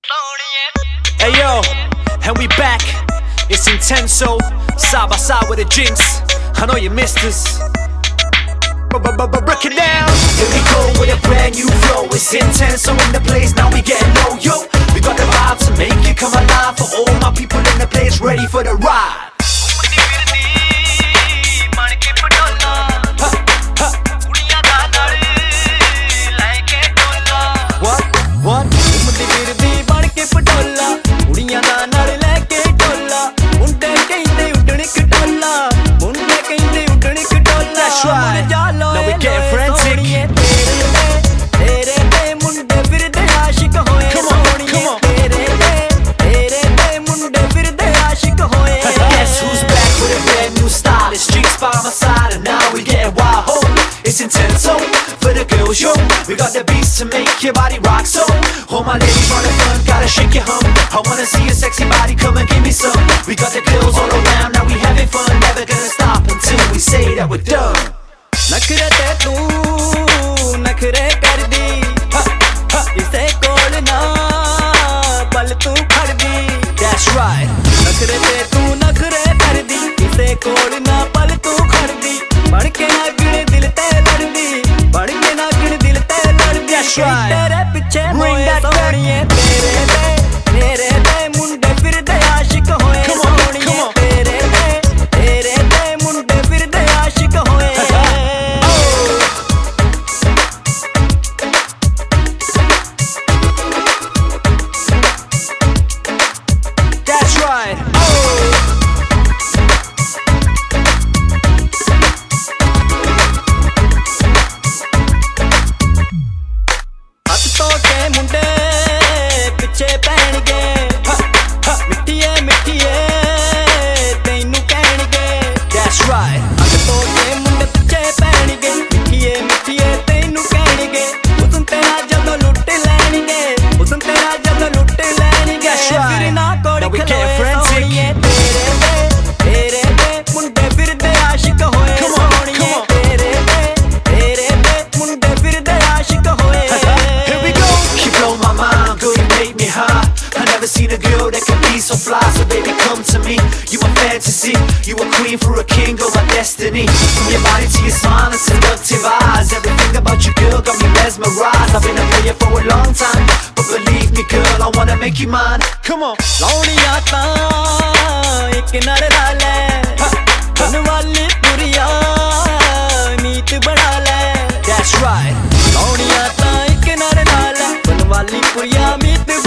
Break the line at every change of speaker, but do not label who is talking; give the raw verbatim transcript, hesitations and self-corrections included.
Hey yo, and we back. It's Intenso, side by side with the Jinx. I know you missed us. Break it down.
Here we go with a brand new flow. It's Intenso in the place, now we getting low, yo. We got the vibe to make you come alive. For all my people in the place, ready for the ride.
What? What? That's right. Now we getting frantic. Come on, come on. Guess who's back with a brand new style? It's Jinx by my side, and now we getting wild. Ho, it's Intenso for the girls, yo. We got the beats to make your body rock. So, all my ladies on the front, gotta shake your hum. I wanna see your sexy body, come and give me some. We got the girls all around, now we having fun. Never gonna stop until we say that we're done.
नखरे ते तू नखरे कर दी इसे कोल ना पल तू खड़ दी.
That's right.
नखरे ते तू नखरे कर दी इसे कोल ना पल तू खड़ दी. बढ़ के ना गिण दिल ते लड़ दी, बढ़ के ना गिण दिल ते लड़ दी.
That's right.
तेरे पीछे मोए सोनिए तेरे ते तेरे ते मुंडे फिर दे आशिक होए सोनिए तेरे ते तेरे ते मुंडे फिर दे आशिक होए.
That's right.
हथ तो के मुंडे पिछे पैणगे मिठिए मिठिए तैनू कहणगे.
That's right.
हथ तो के मुंडे पिछे पैणगे मिठिए मिठिए तैनू कहणगे. हुस्न तेरा जदों लुट लैणगे, हुस्न तेरा जदों लुट लैणगे.
That's right.
फिर ना कोड़
Now we
खलोए
getting frantic.
सोनिए तेरे ते तेरे ते मुंडे फिर दे आशिक होए
Come on, come
सोनिए
on.
तेरे ते तेरे ते मुंडे फिर दे आशिक होए.
Here we go. You blow my mind, girl, you make me high. I never seen a girl that can be so fly. So baby, come to me. You a fantasy, you a queen for a king, girl, my destiny. From your body to your smile and seductive eyes, everything about you, girl, got me mesmerized. I've been a player for a long time, but believe me, girl, I wanna make you mine.
Come on.
लौड़िया तां एक नर ला ले, बन वाली पुरिया मीत बना ले.
That's right.
लौड़िया तां एक नर ला ले, बन वाली पुरिया मीत